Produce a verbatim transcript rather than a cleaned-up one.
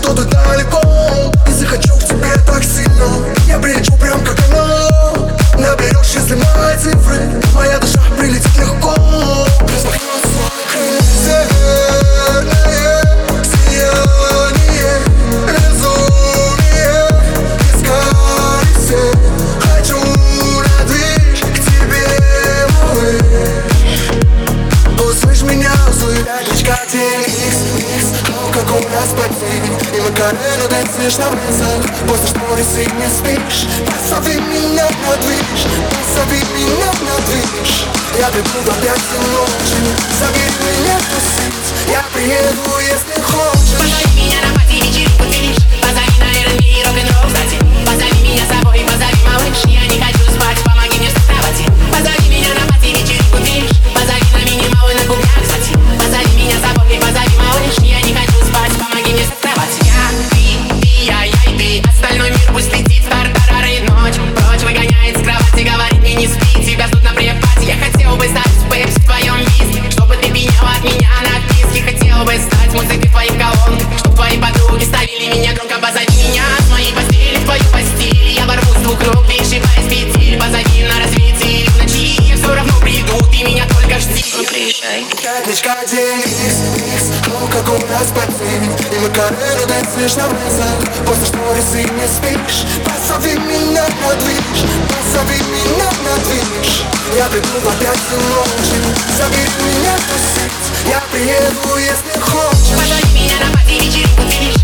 что-то далеко, и захочу к тебе так сильно. Я прилечу прям как она. Наберешь, если мои цифры, моя душа прилетит легко. Распахнется северное сияние, безумие, искали. Хочу на движ к тебе, малыш. Услышь меня, услышь. Пятничка, день, микс, микс, как у нас подвиг. И мы каре танцуешь на вызов. После сторис и не спишь. Позови меня на движ, позови меня на движ. Я приду в опять ночи. Забери меня тусить. Я приеду, если хочешь. Позови меня на пати, вечеринку движ. Позови на эр энд би и рок-н-ролл, кстати. Позови меня с собой, позови, малыш. Я не хочу спать, помоги мне встать в кровати. Позови меня на пати, вечеринку движ. Позови на минимал и на кубях, кстати. Позови меня с собой, позови, малыш. Я не хочу спать, помоги мне встать в кровати. Я, ты, ты, я, я и ты. Остальной мир пусть летит в тартарары. Ночь прочь выгоняет с кровати. Говорит мне не спи, тебя ждут на препате. Я хотел бы стать пепси в твоем виске, чтобы ты пьяняла от меня на отписке. Хотел бы стать музыкой в твоих колонках, чтоб твои подруги ставили меня громко. Позови меня с моей постели в твою постель. Я ворвусь в двух рук, перешибаясь петель. Позови на рассвете в ночи. Я все равно приду, ты меня только жди. Ну приезжай. Пятничка, день, микс, микс, ну как у нас подвиг. И мы каре танцуешь на вызов. После сторис и не спишь. Позови меня на движ, позови меня на движ. Я приду опять ночи. Забери меня тусить. Я приеду, если хочешь. Позови меня на пати, вечеринку движ.